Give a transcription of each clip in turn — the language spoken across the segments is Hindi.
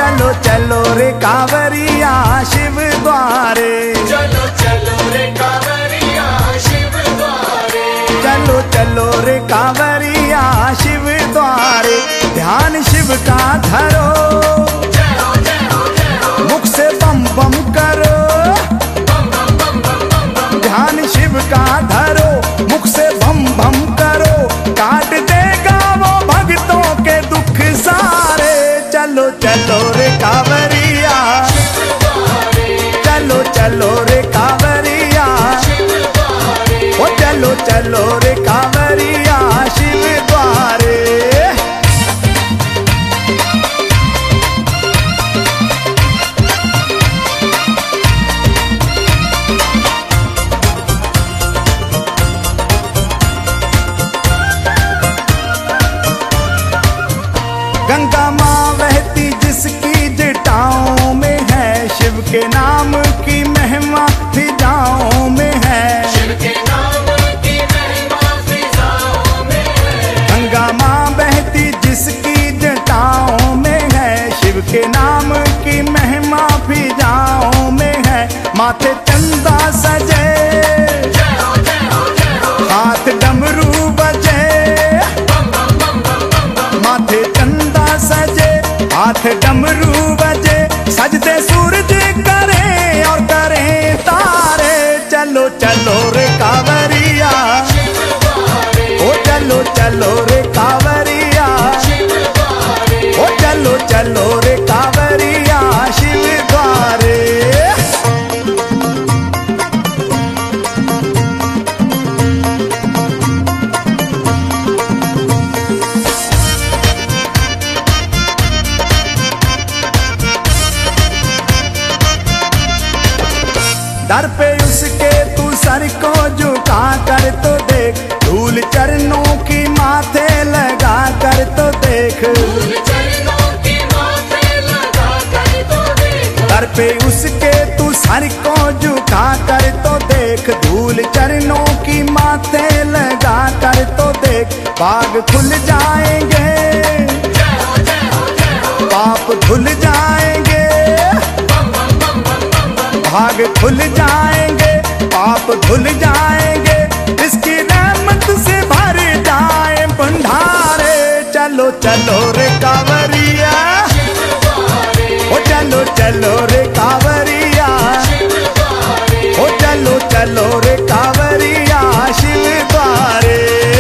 चलो चलो रे कांवरिया शिव द्वारे, चलो चलो रे कांवरिया शिव द्वारे, चलो चलो रे कांवरिया शिव द्वारे। ध्यान शिव का धरो, जय हो जय हो जय हो, मुख से बम बम करो, बम बम बम बम बम बम, ध्यान शिव का धरो, मुख से बम बम करो, काट देगा वो भक्तों के दुख सारे। चलो चलो रे कांवरिया, चलो चलो रे कांवरिया, ओ चलो चलो रे कांवरिया शिव द्वारे। गंगा माँ बहती जिसकी जटाओं में है, शिव के नाम की महिमा फिजाओं में है, शिव के नाम की महिमा फिजाओं में है, गंगा माँ बहती जिसकी जटाओं में है, शिव के नाम की महिमा फिजाओं में है। माथे चंदा सजे, जय हो जय हो जय हो, हाथ डमरू बजे, बम बम बम बम बम बम, माथे चंदा सजे, हाथ डमरू बजे, सजदे सूरज करे और करे तारे। चलो चलो रे कांवरिया, शिव द्वारे, ओ चलो चलो रे कांवरिया, शिव द्वारे, ओ चलो चलो रे कांवरिया शिव द्वारे। दर पे उसके तू सर को झुका कर तो देख, धूल चरणों की माथे लगा कर तो देख, फूल चरणों के माथे लगा कर तो देख, दर पे उसके तू सर को झुका कर तो देख, धूल चरणों की माथे लगा कर तो देख। बाग खुल जाएंगे, जय हो जय हो जय हो, पाप धुल जाएंगे, बम बम बम बम बम बम, भाग खुल जाएंगे, पाप धुल जाएंगे, इसकी रहमत से भर जाए भंडारे। चलो चलो रे कांवरिया, शिव द्वारे, ओ चलो चलो रे कांवरिया, शिव द्वारे, ओ चलो चलो रे कांवरिया शिव द्वारे।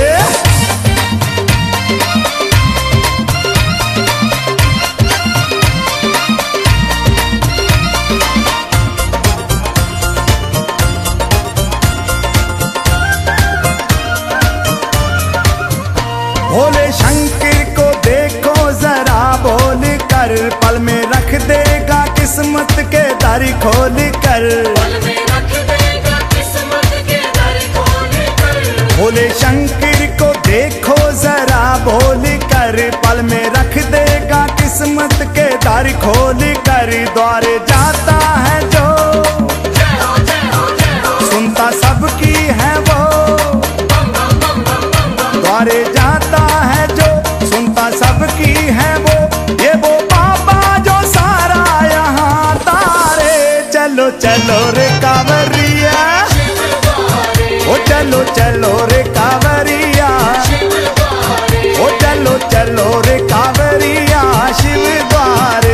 भोले शंकर को देखो जरा बोल कर, पल में रख देगा किस्मत के दर खोल कर। पल में रख देगा किस्मत के दर खोल कर, भोले शंकर को देखो जरा बोल कर, पल में रख देगा किस्मत के दर खोल कर। द्वारे जाता है जो, जय हो जय हो जय हो, सुनता सबकी है वो, बम बम बम बम बम बम, द्वारे जाता है जो, सुनता सबकी है वो, ये वो बाबा जो सारा यहाँ तारे। चलो चलो रे कांवरिया, शिव द्वारे, ओ चलो चलो रे कांवरिया, शिव द्वारे, ओ चलो चलो रे कांवरिया शिव द्वारे।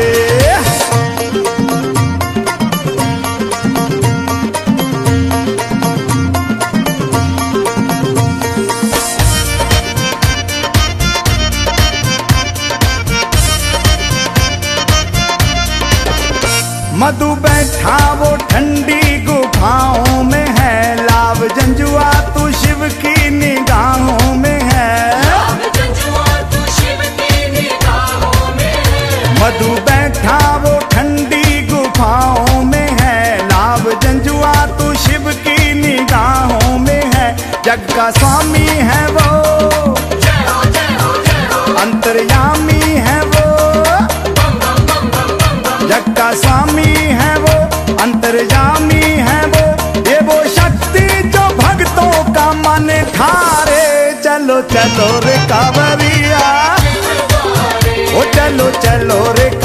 मधु बैठा वो ठंडी गुफाओं में है, लाभ जंजुआ तू शिव की निगाहों में है, लाभ जंजुआ तू शिव की निगाहों में है, मधु बैठा वो ठंडी गुफाओं में है, लाभ जंजुआ तू शिव की निगाहों में है। जग का स्वामी है वो, जय हो जय हो जय हो, अंतर्यामी है वो, बम बम बम बम बम बम, जग का स्वामी है वो, अंतर्यामी है वो, ये वो शक्ति जो भक्तों का मन ठारे। चलो चलो रे कांवरिया, शिव द्वारे, ओ चलो चलो रे